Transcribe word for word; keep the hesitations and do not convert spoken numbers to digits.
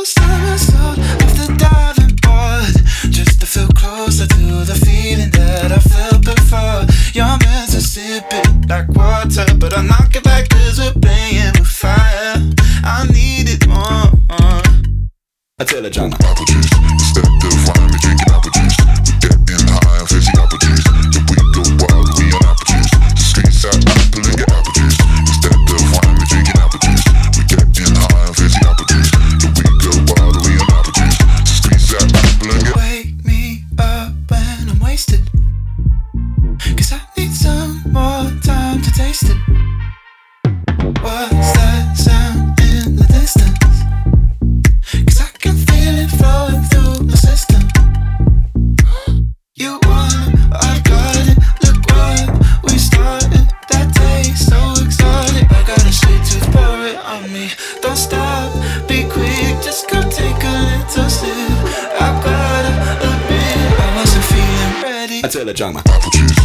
somersault off the diving board, just to feel closer to the feeling that I felt before. You're meant to sip it like water, but I'll knock it back cause we're playing with fire. I need it more. I tell her, John, apple juice, instead of wine, we drinking apple juice. We getting high on fizzy apple juice. If we go wild, we on apple juice. Squeeze that apple and get apple juice. Instead of wine, we drinking apple juice. We getting high on fizzy apple juice. If we go wild, we on apple juice. Squeeze that apple and get. Wake me up when I'm wasted, cause I need some more time to taste it. What's that sound in the distance? Cause I can feel it flowing through my system. You want it, I got it. Look what we started. That taste so exotic. I got a sweet tooth, pour it on me. Don't stop, be quick, just go take a little sip. I gotta admit, I wasn't feeling ready. I tell her, John, apple juice.